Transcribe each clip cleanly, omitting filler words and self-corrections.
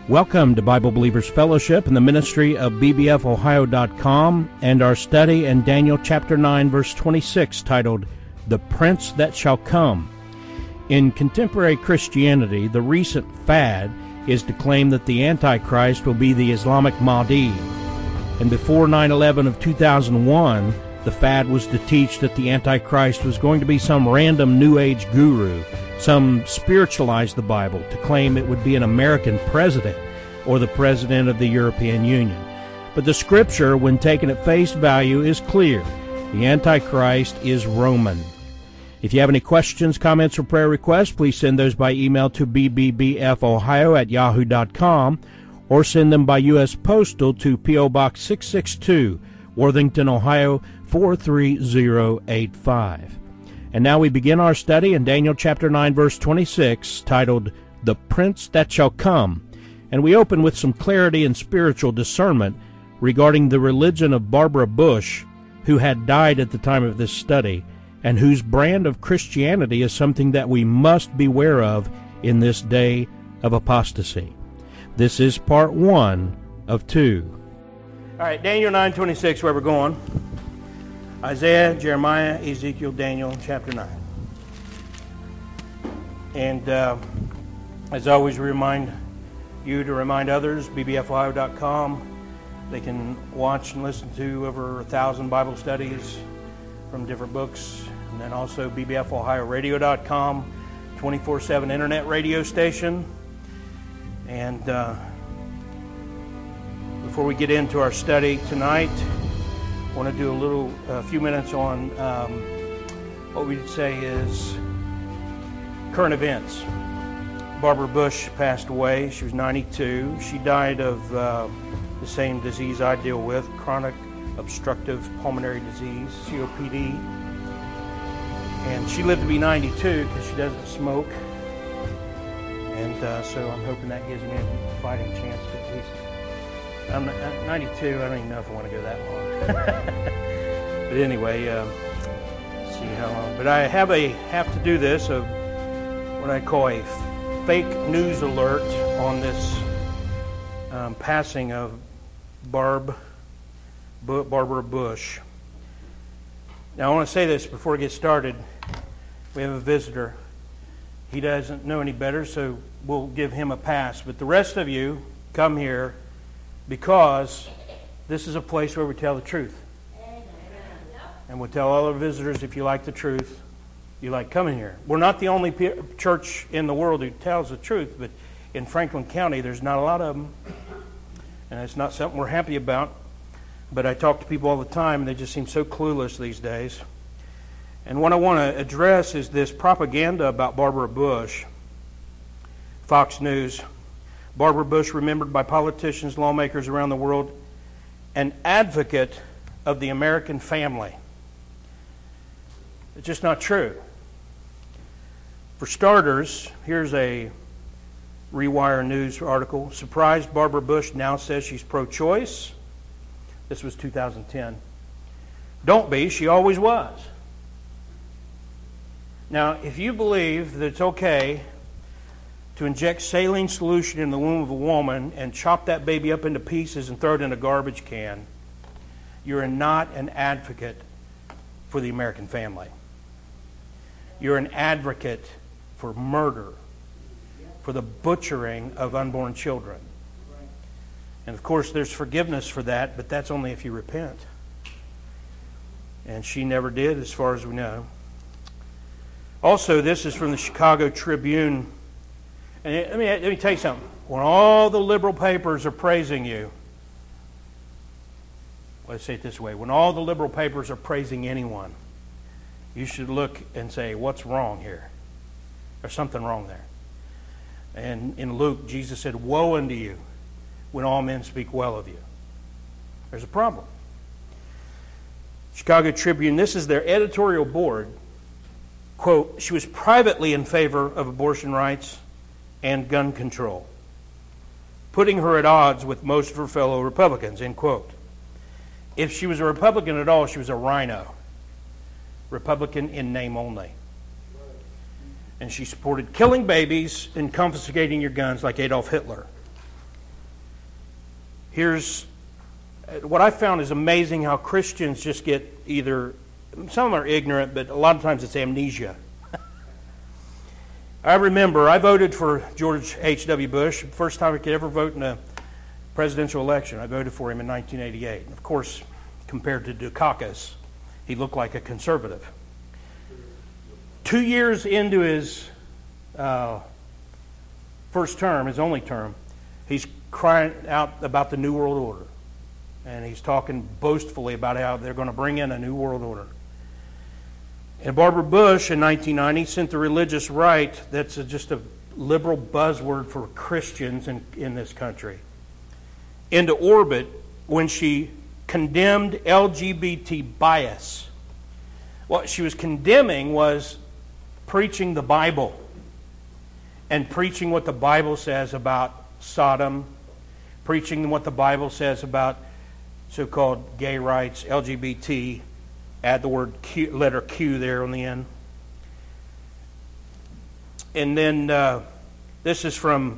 Welcome to Bible Believers Fellowship and the ministry of bbfohio.com and our study in Daniel chapter 9 verse 26 titled, The Prince That Shall Come. In contemporary Christianity, the recent fad is to claim that the Antichrist will be the Islamic Mahdi. And before 9/11 of 2001, the fad was to teach that the Antichrist was going to be some random New Age guru. Some spiritualized the Bible to claim it would be an American president or the president of the European Union. But the Scripture, when taken at face value, is clear. The Antichrist is Roman. If you have any questions, comments, or prayer requests, please send those by email to bbbfohio@yahoo.com or send them by U.S. Postal to P.O. Box 662, Worthington, Ohio 43085. And now we begin our study in Daniel chapter 9, verse 26, titled, The Prince That Shall Come. And we open with some clarity and spiritual discernment regarding the religion of Barbara Bush, who had died at the time of this study, and whose brand of Christianity is something that we must beware of in this day of apostasy. This is part 1 of 2. All right, Daniel 9:26, where we're going. Isaiah, Jeremiah, Ezekiel, Daniel, chapter 9. And as always, we remind you to remind others, bbfohio.com. They can watch and listen to over 1,000 Bible studies from different books. And then also bbfohioradio.com, 24/7 internet radio station. And before we get into our study tonight, I want to do a few minutes on what we'd say is current events. Barbara Bush passed away. She was 92. She died of the same disease I deal with, chronic obstructive pulmonary disease, COPD. And she lived to be 92 because she doesn't smoke. And so I'm hoping that gives me a fighting chance to at least. I'm 92. I don't even know if I want to go that long. But anyway, see how long. But I have to do this of what I call a fake news alert on this passing of Barbara Bush. Now I want to say this before we get started. We have a visitor. He doesn't know any better, so we'll give him a pass. But the rest of you come here because this is a place where we tell the truth. And we'll tell all our visitors, if you like the truth, you like coming here. We're not the only church in the world who tells the truth, but in Franklin County there's not a lot of them. And it's not something we're happy about. But I talk to people all the time, and they just seem so clueless these days. And what I want to address is this propaganda about Barbara Bush. Fox News. Barbara Bush, remembered by politicians, lawmakers around the world, an advocate of the American family. It's just not true. For starters, here's a Rewire News article. Surprised Barbara Bush now says she's pro-choice. This was 2010. Don't be, she always was. Now, if you believe that it's okay to inject saline solution in the womb of a woman and chop that baby up into pieces and throw it in a garbage can, you're not an advocate for the American family. You're an advocate for murder, for the butchering of unborn children. And of course, there's forgiveness for that, but that's only if you repent. And she never did, as far as we know. Also, this is from the Chicago Tribune. And let me tell you something. When all the liberal papers are praising you, let's say it this way, when all the liberal papers are praising anyone, you should look and say, what's wrong here? There's something wrong there. And in Luke, Jesus said, woe unto you when all men speak well of you. There's a problem. Chicago Tribune, this is their editorial board. Quote, she was privately in favor of abortion rights and gun control, putting her at odds with most of her fellow Republicans, end quote. If she was a Republican at all, she was a rhino. Republican in name only. And she supported killing babies and confiscating your guns like Adolf Hitler. Here's what I found is amazing how Christians just get either, some are ignorant, but a lot of times it's amnesia. I remember I voted for George H.W. Bush. First time I could ever vote in a presidential election. I voted for him in 1988. Of course, compared to Dukakis, he looked like a conservative. 2 years into his first term, his only term, he's crying out about the New World Order. And he's talking boastfully about how they're going to bring in a New World Order. And Barbara Bush in 1990 sent the religious right, that's just a liberal buzzword for Christians in this country, into orbit when she condemned LGBT bias. What she was condemning was preaching the Bible and preaching what the Bible says about Sodom, preaching what the Bible says about so-called gay rights, LGBT, add the word Q, letter Q there on the end. And then this is from,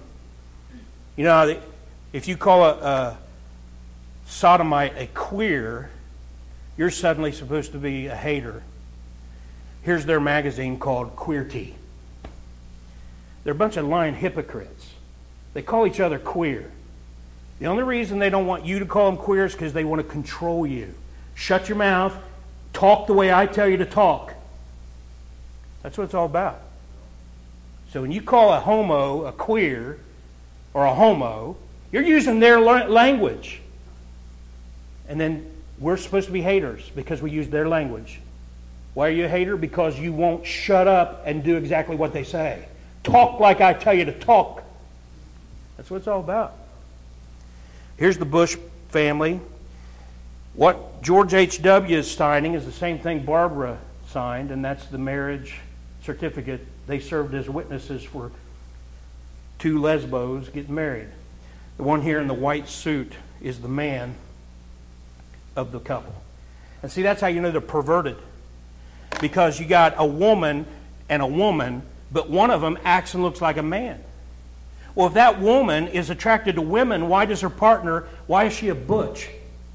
if you call a sodomite a queer, you're suddenly supposed to be a hater. Here's their magazine called Queerty. They're a bunch of lying hypocrites. They call each other queer. The only reason they don't want you to call them queer is because they want to control you. Shut your mouth. Talk the way I tell you to talk. That's what it's all about. So when you call a homo a queer or a homo, you're using their language. And then we're supposed to be haters because we use their language. Why are you a hater? Because you won't shut up and do exactly what they say. Talk like I tell you to talk. That's what it's all about. Here's the Bush family. What George H.W. is signing is the same thing Barbara signed, and that's the marriage certificate. They served as witnesses for two lesbos getting married. The one here in the white suit is the man of the couple. And see, that's how you know they're perverted. Because you got a woman and a woman, but one of them acts and looks like a man. Well, if that woman is attracted to women, why is she a butch?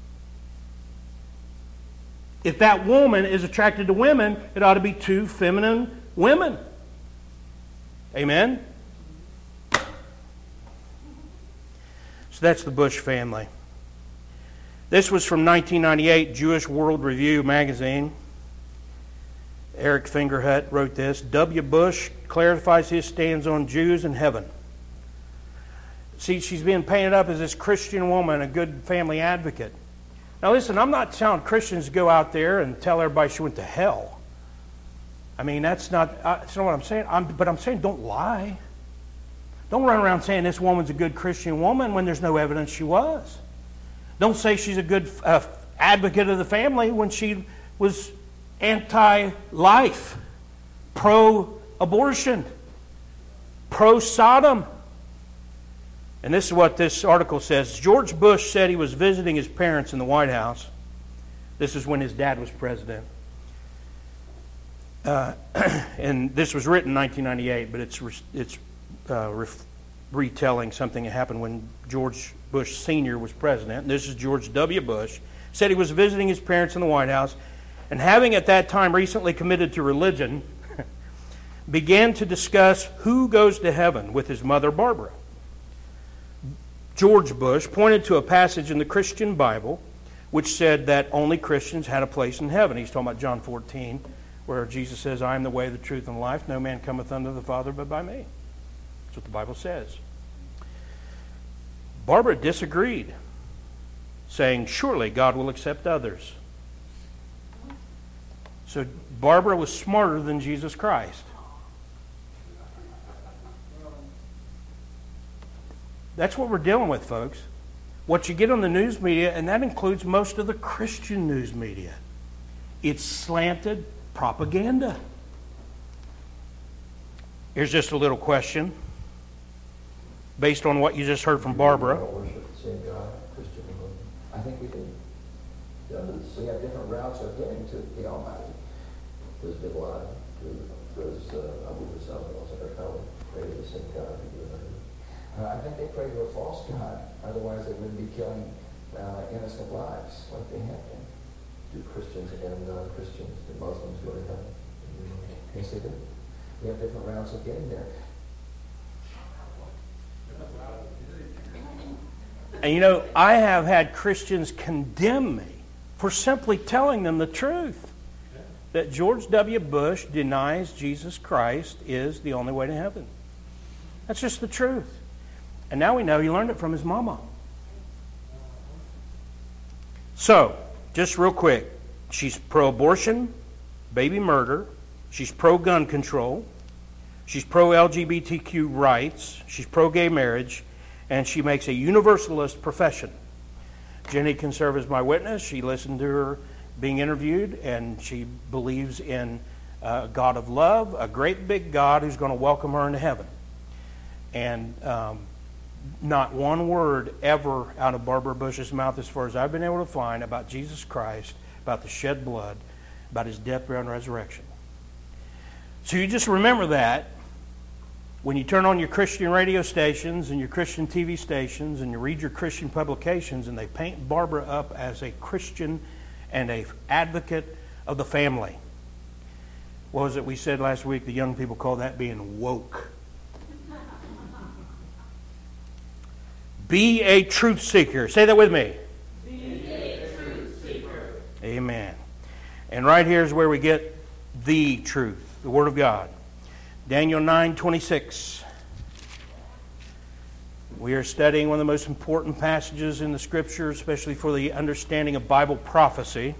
If that woman is attracted to women, it ought to be two feminine women. Amen? So that's the Bush family. This was from 1998, Jewish World Review magazine. Eric Fingerhut wrote this. W. Bush clarifies his stance on Jews and heaven. See, she's being painted up as this Christian woman, a good family advocate. Now listen, I'm not telling Christians to go out there and tell everybody she went to hell. I mean, that's not what I'm saying. But I'm saying don't lie. Don't run around saying this woman's a good Christian woman when there's no evidence she was. Don't say she's a good advocate of the family when she was anti-life, pro-abortion, pro-Sodom. And this is what this article says. George Bush said he was visiting his parents in the White House. This is when his dad was president. And this was written in 1998, but it's retelling something that happened when George Bush Sr. was president. And this is George W. Bush. Said he was visiting his parents in the White House, and having at that time recently committed to religion, began to discuss who goes to heaven with his mother Barbara. George Bush pointed to a passage in the Christian Bible which said that only Christians had a place in heaven. He's talking about John 14, where Jesus says, I am the way, the truth, and the life. No man cometh unto the Father but by me. That's what the Bible says. Barbara disagreed, saying, surely God will accept others. So Barbara was smarter than Jesus Christ. That's what we're dealing with, folks. What you get on the news media, and that includes most of the Christian news media, it's slanted propaganda. Here's just a little question based on what you just heard from Barbara. We don't worship the same God, Christian and Muslim. I think we do. We have different routes of getting to the Almighty. There's Bin Laden, there's Abu Basal, also our fellow, created the same God. I think they pray to a false god. Otherwise, they wouldn't be killing innocent lives like they have been. Do Christians and non-Christians, do Muslims go to heaven? Yes, they do. We have different routes of getting there. And you know, I have had Christians condemn me for simply telling them the truth. That George W. Bush denies Jesus Christ is the only way to heaven. That's just the truth. And now we know he learned it from his mama. So, just real quick. She's pro-abortion, baby murder. She's pro-gun control. She's pro-LGBTQ rights. She's pro-gay marriage. And she makes a universalist profession. Jenny can serve as my witness. She listened to her being interviewed, and she believes in a God of love, a great big God who's going to welcome her into heaven. And not one word ever out of Barbara Bush's mouth, as far as I've been able to find, about Jesus Christ, about the shed blood, about his death, burial, and resurrection. So you just remember that when you turn on your Christian radio stations and your Christian TV stations and you read your Christian publications and they paint Barbara up as a Christian and an advocate of the family. What was it we said last week? The young people call that being woke. Be a truth seeker. Say that with me. Be a truth seeker. Amen. And right here is where we get the truth, the Word of God. Daniel 9:26. We are studying one of the most important passages in the Scripture, especially for the understanding of Bible prophecy.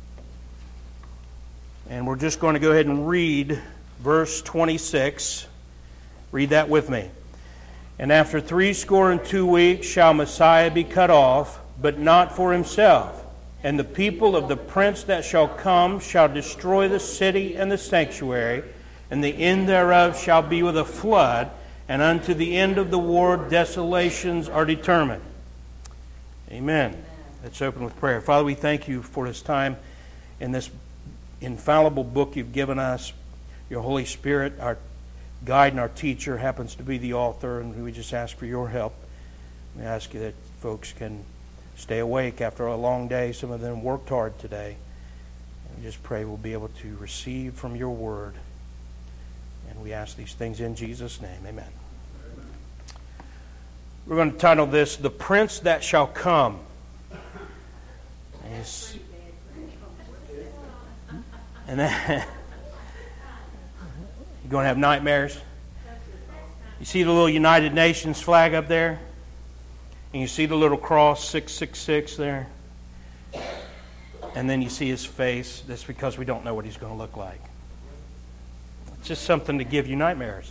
And we're just going to go ahead and read verse 26. Read that with me. And after 62 weeks shall Messiah be cut off, but not for himself. And the people of the prince that shall come shall destroy the city and the sanctuary, and the end thereof shall be with a flood, and unto the end of the war desolations are determined. Amen. Let's open with prayer. Father, we thank you for this time in this infallible book you've given us. Your Holy Spirit, our guide and our teacher, happens to be the author, and we just ask for your help. We ask you that folks can stay awake after a long day. Some of them worked hard today. And we just pray we'll be able to receive from your word. And we ask these things in Jesus' name. Amen. We're going to title this, The Prince That Shall Come. And then, you going to have nightmares? You see the little United Nations flag up there? And you see the little cross, 666 there? And then you see his face. That's because we don't know what he's going to look like. It's just something to give you nightmares.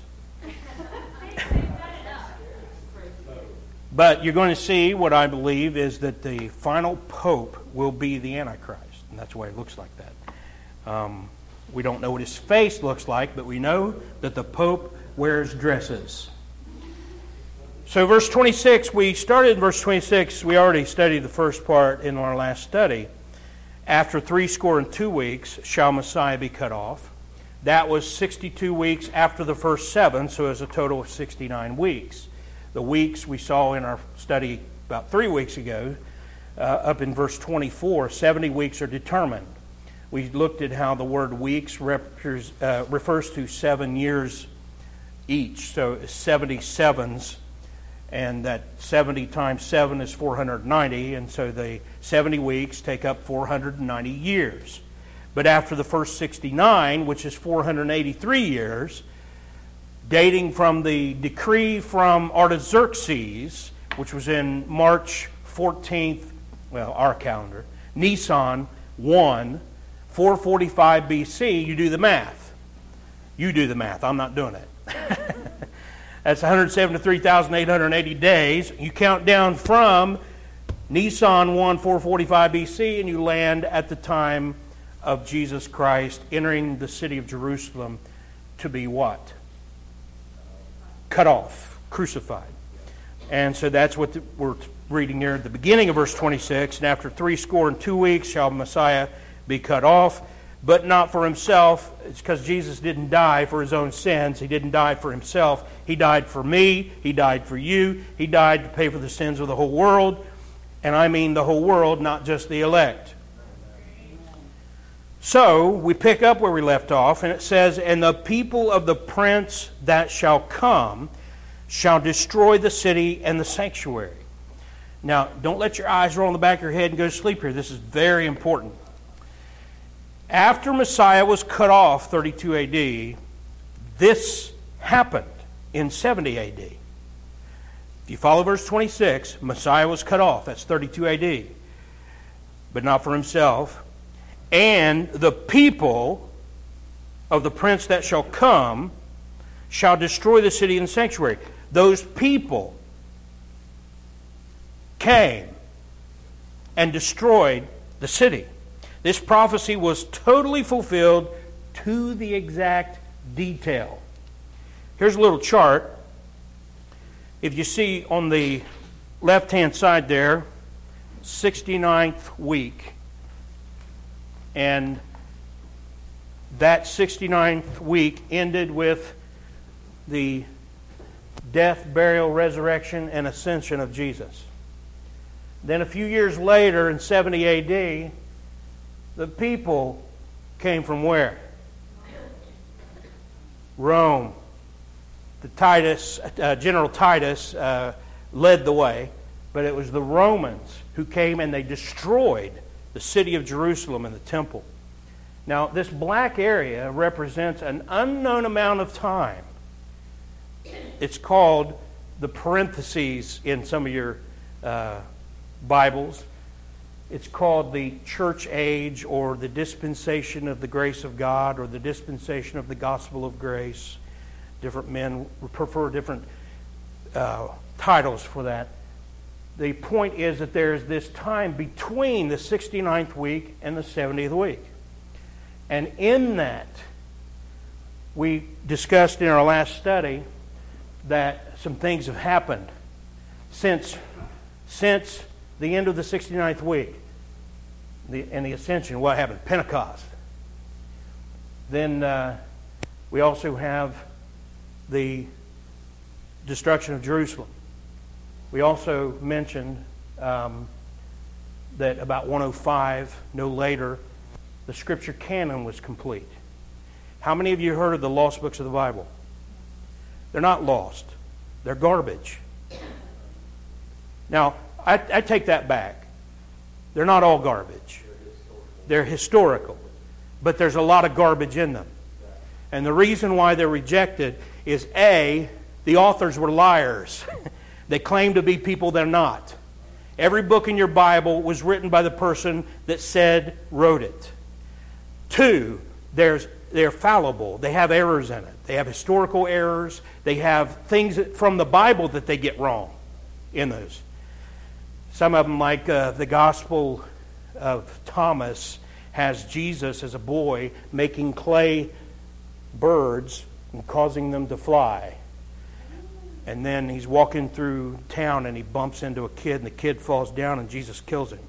But you're going to see what I believe is that the final pope will be the Antichrist. And that's why it looks like that. We don't know what his face looks like, but we know that the pope wears dresses. So verse 26, we started in verse 26. We already studied the first part in our last study. After 62 weeks shall Messiah be cut off. That was 62 weeks after the first 7, so it was a total of 69 weeks. The weeks we saw in our study about 3 weeks ago, up in verse 24, 70 weeks are determined. We looked at how the word weeks refers to 7 years each, so 77s, and that 70 times 7 is 490, and so the 70 weeks take up 490 years. But after the first 69, which is 483 years, dating from the decree from Artaxerxes, which was in March 14th, well, our calendar, Nisan 1, 445 BC, you do the math. You do the math. I'm not doing it. That's 173,880 days. You count down from Nisan 1, 445 BC, and you land at the time of Jesus Christ entering the city of Jerusalem to be what? Cut off, crucified. And so that's what we're reading here at the beginning of verse 26. And after 62 weeks shall Messiah be cut off. but not for himself. It's because Jesus didn't die for his own sins. He didn't die for himself. He died for me. He died for you. He died to pay for the sins of the whole world. And I mean the whole world, not just the elect. So, we pick up where we left off, and it says, "And the people of the prince that shall come shall destroy the city and the sanctuary." Now, don't let your eyes roll in the back of your head and go to sleep here. This is very important. After Messiah was cut off, 32 AD, this happened in 70 AD. If you follow verse 26, Messiah was cut off. That's 32 AD. But not for himself. "And the people of the prince that shall come shall destroy the city and the sanctuary." Those people came and destroyed the city. This prophecy was totally fulfilled to the exact detail. Here's a little chart. If you see on the left-hand side there, 69th week. And that 69th week ended with the death, burial, resurrection, and ascension of Jesus. Then a few years later, in 70 AD, the people came from where? Rome. General Titus led the way, but it was the Romans who came and they destroyed the city of Jerusalem and the temple. Now, this black area represents an unknown amount of time. It's called the parentheses in some of your Bibles. It's called the church age, or the dispensation of the grace of God, or the dispensation of the gospel of grace. Different men prefer different titles for that. The point is that there's this time between the 69th week and the 70th week. And in that, we discussed in our last study that some things have happened since the end of the 69th week and the ascension. What happened? Pentecost. Then we also have the destruction of Jerusalem. We also mentioned that about 105, no later, the Scripture canon was complete. How many of you heard of the lost books of the Bible? They're not lost. They're garbage. Now, I take that back. They're not all garbage. They're historical. But there's a lot of garbage in them. And the reason why they're rejected is, A, the authors were liars. They claim to be people they're not. Every book in your Bible was written by the person that wrote it. 2, they're fallible. They have errors in it. They have historical errors. They have things from the Bible that they get wrong in those. Some of them, like the Gospel of Thomas, has Jesus as a boy making clay birds and causing them to fly. And then he's walking through town and he bumps into a kid and the kid falls down and Jesus kills him.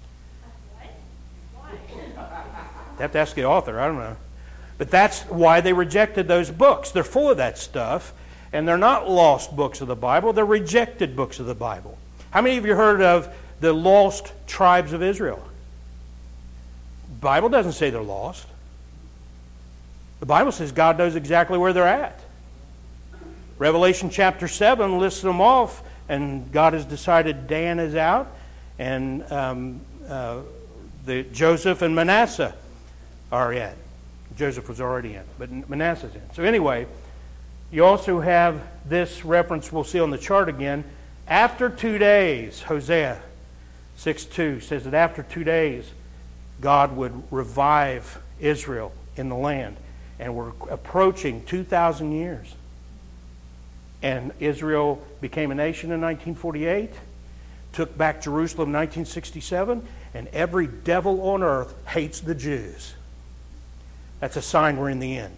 Why? You have to ask the author, I don't know. But that's why they rejected those books. They're full of that stuff, and they're not lost books of the Bible, they're rejected books of the Bible. How many of you heard of the lost tribes of Israel? The Bible doesn't say they're lost. The Bible says God knows exactly where they're at. Revelation chapter 7 lists them off, and God has decided Dan is out, and the Joseph and Manasseh are in. Joseph was already in, but Manasseh's in. So anyway, you also have this reference we'll see on the chart again. After 2 days, Hosea 6:2 says that after 2 days, God would revive Israel in the land. And we're approaching 2,000 years. And Israel became a nation in 1948, took back Jerusalem in 1967, and every devil on earth hates the Jews. That's a sign we're in the end.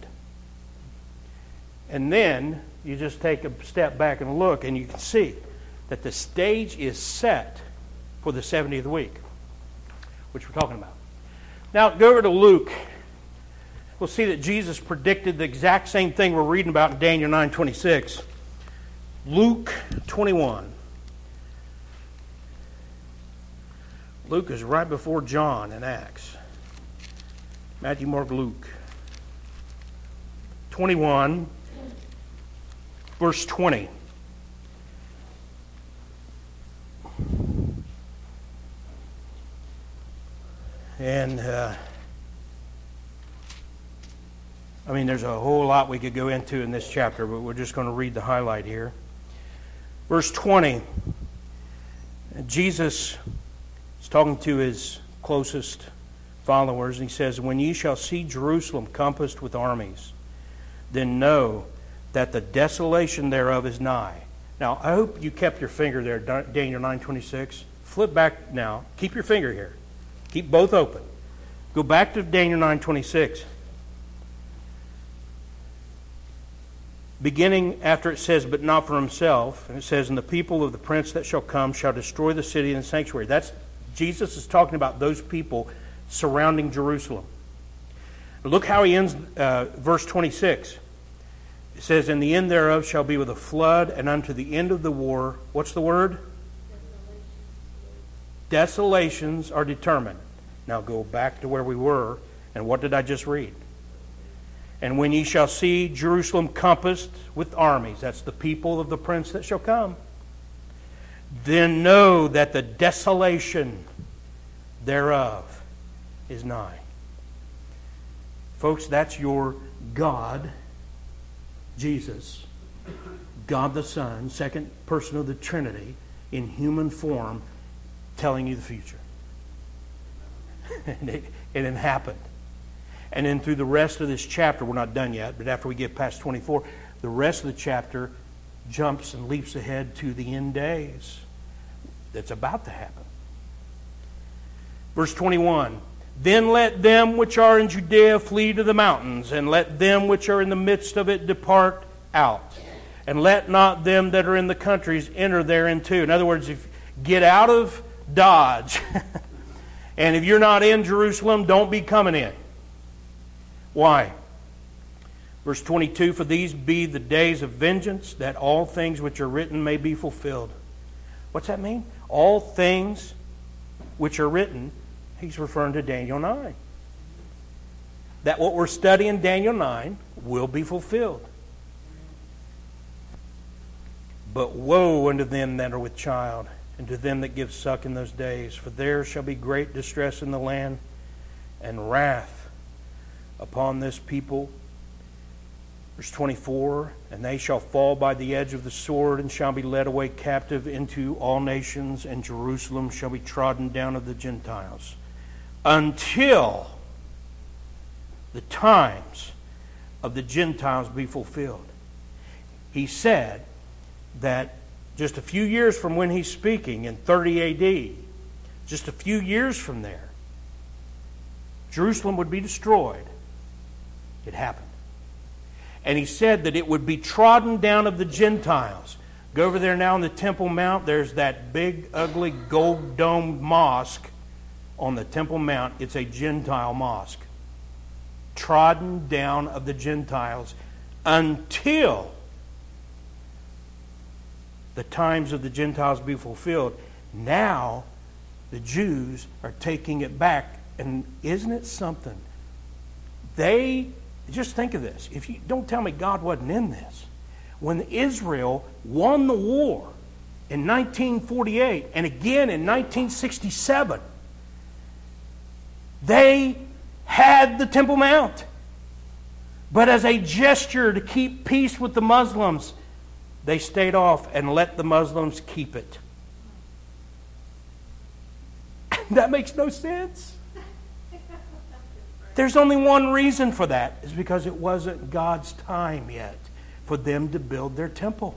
And then you just take a step back and look, and you can see that the stage is set for the 70th week, which we're talking about. Now, go over to Luke we'll see that Jesus predicted the exact same thing we're reading about in Daniel 9:26. Luke 21. Luke is right before John in Acts. Matthew, Mark, Luke. 21, verse 20. And, there's a whole lot we could go into in this chapter, but we're just going to read the highlight here. Verse 20. Jesus is talking to his closest followers, and he says, "When ye shall see Jerusalem compassed with armies, then know that the desolation thereof is nigh." Now, I hope you kept your finger there, Daniel 9:26. Flip back now. Keep your finger here. Keep both open. Go back to Daniel 9:26. Beginning after it says, "But not for himself," and it says, "And the people of the prince that shall come shall destroy the city and the sanctuary." That's Jesus is talking about those people surrounding Jerusalem. Look how he ends verse 26. It says, "And the end thereof shall be with a flood, and unto the end of the war," what's the word? Desolations are determined. Now go back to where we were, and what did I just read? "And when ye shall see Jerusalem compassed with armies," that's the people of the prince that shall come, "then know that the desolation thereof is nigh." Folks, that's your God, Jesus, God the Son, second person of the Trinity, in human form, telling you the future. And it happened. And then through the rest of this chapter, we're not done yet, but after we get past 24, the rest of the chapter jumps and leaps ahead to the end days. That's about to happen. Verse 21, "Then let them which are in Judea flee to the mountains, and let them which are in the midst of it depart out. And let not them that are in the countries enter thereinto." In other words, if get out of Dodge, and if you're not in Jerusalem, don't be coming in. Why? Verse 22, "For these be the days of vengeance, that all things which are written may be fulfilled." What's that mean? All things which are written, he's referring to Daniel 9. That what we're studying Daniel 9 will be fulfilled. "But woe unto them that are with child, and to them that give suck in those days, for there shall be great distress in the land, and wrath upon this people." Verse 24, "And they shall fall by the edge of the sword, and shall be led away captive into all nations, and Jerusalem shall be trodden down of the Gentiles, until the times of the Gentiles be fulfilled." He said that just a few years from when he's speaking, in 30 AD, just a few years from there, Jerusalem would be destroyed. It happened. And he said that it would be trodden down of the Gentiles. Go over there now on the Temple Mount. There's that big, ugly, gold-domed mosque on the Temple Mount. It's a Gentile mosque. Trodden down of the Gentiles until the times of the Gentiles be fulfilled. Now, the Jews are taking it back. And isn't it something? Just think of this. If you don't tell me God wasn't in this. When Israel won the war in 1948 and again in 1967, they had the Temple Mount. But as a gesture to keep peace with the Muslims, they stayed off and let the Muslims keep it. That makes no sense. There's only one reason for that, is because it wasn't God's time yet for them to build their temple.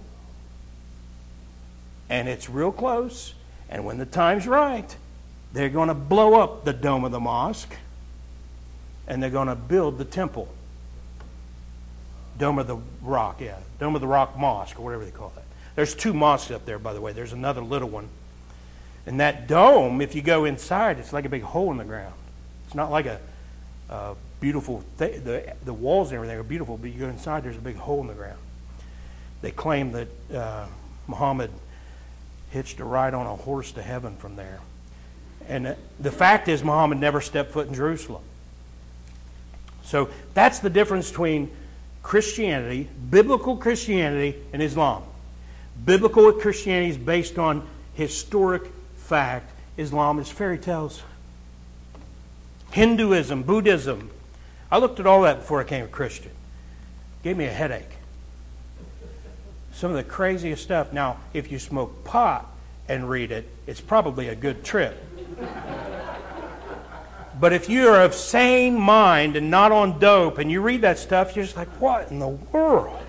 And it's real close, and when the time's right, they're going to blow up the dome of the mosque, and they're going to build the temple. Dome of the Rock, yeah. Dome of the Rock Mosque, or whatever they call it. There's 2 mosques up there, by the way. There's another little one. And that dome, if you go inside, it's like a big hole in the ground. It's not like a beautiful, the walls and everything are beautiful, but you go inside, there's a big hole in the ground. They claim that Muhammad hitched a ride on a horse to heaven from there. And the fact is, Muhammad never stepped foot in Jerusalem. So that's the difference between Christianity, biblical Christianity, and Islam. Biblical Christianity is based on historic fact. Islam is fairy tales. Hinduism, Buddhism. I looked at all that before I became a Christian. Gave me a headache. Some of the craziest stuff. Now, if you smoke pot and read it, it's probably a good trip. But if you are of sane mind and not on dope and you read that stuff, you're just like, what in the world?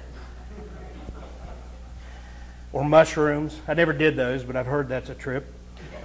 Or mushrooms. I never did those, but I've heard that's a trip.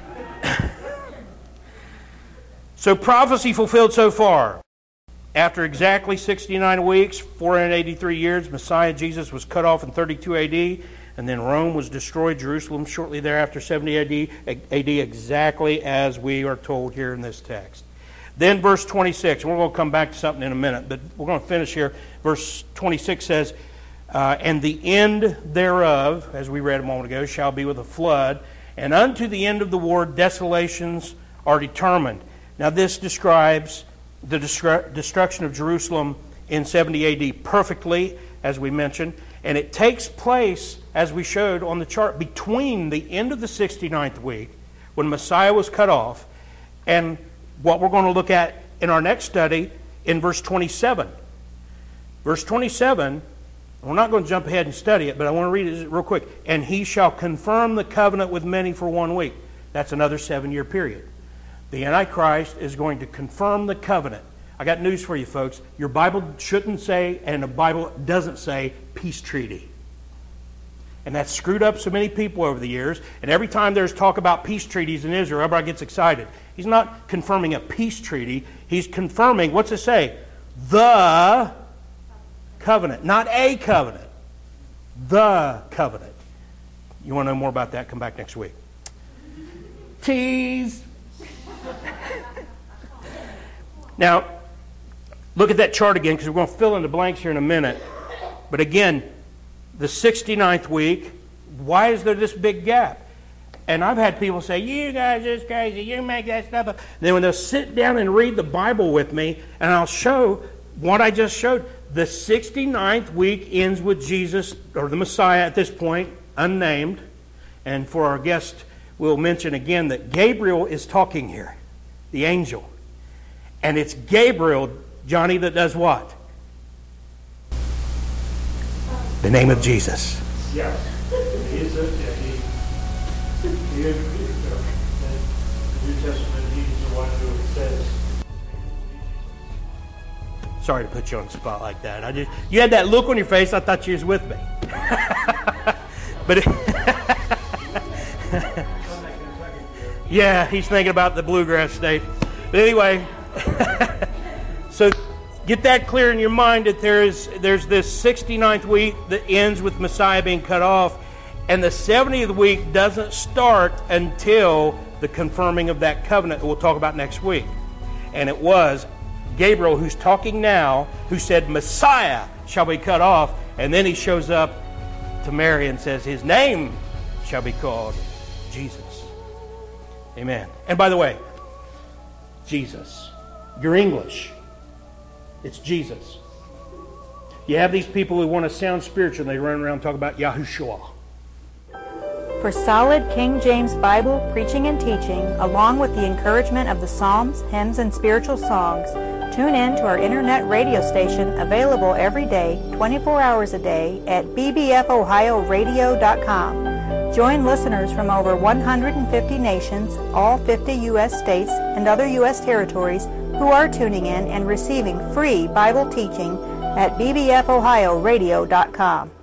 So prophecy fulfilled so far. After exactly 69 weeks, 483 years, Messiah Jesus was cut off in 32 AD, and then Rome was destroyed, Jerusalem shortly thereafter, 70 AD, exactly as we are told here in this text. Then verse 26, and we're going to come back to something in a minute, but we're going to finish here. Verse 26 says, and the end thereof, as we read a moment ago, shall be with a flood, and unto the end of the war desolations are determined. Now this describes the destruction of Jerusalem in 70 AD perfectly, as we mentioned, and it takes place, as we showed on the chart, between the end of the 69th week, when Messiah was cut off, and what we're going to look at in our next study in verse 27. Verse 27, we're not going to jump ahead and study it, but I want to read it real quick. And he shall confirm the covenant with many for 1 week. That's another 7-year period. The Antichrist is going to confirm the covenant. I got news for you, folks. Your Bible shouldn't say, and the Bible doesn't say, peace treaty. And that's screwed up so many people over the years. And every time there's talk about peace treaties in Israel, everybody gets excited. He's not confirming a peace treaty. He's confirming, what's it say? The covenant. Not a covenant. The covenant. You want to know more about that? Come back next week. Tease. Now, look at that chart again, because we're going to fill in the blanks here in a minute. But again, the 69th week, why is there this big gap? And I've had people say, you guys are just crazy, you make that stuff up. Then when they'll sit down and read the Bible with me, and I'll show what I just showed, the 69th week ends with Jesus, or the Messiah at this point, unnamed. And for our guest, we'll mention again that Gabriel is talking here, the angel. And it's Gabriel, Johnny, that does what? The name of Jesus. Yes. The New Testament, he's the one who says. Sorry to put you on the spot like that. You had that look on your face, I thought you was with me. But yeah, he's thinking about the bluegrass state. But anyway, so get that clear in your mind that there's this 69th week that ends with Messiah being cut off, and the 70th week doesn't start until the confirming of that covenant that we'll talk about next week. And it was Gabriel, who's talking now, who said Messiah shall be cut off, and then he shows up to Mary and says his name shall be called Jesus. Amen. And by the way, Jesus. You're English. It's Jesus. You have these people who want to sound spiritual and they run around and talk about Yahushua. For solid King James Bible preaching and teaching, along with the encouragement of the Psalms, hymns, and spiritual songs, tune in to our internet radio station available every day, 24 hours a day at bbfohioradio.com. Join listeners from over 150 nations, all 50 U.S. states, and other U.S. territories who are tuning in and receiving free Bible teaching at bbfohioradio.com.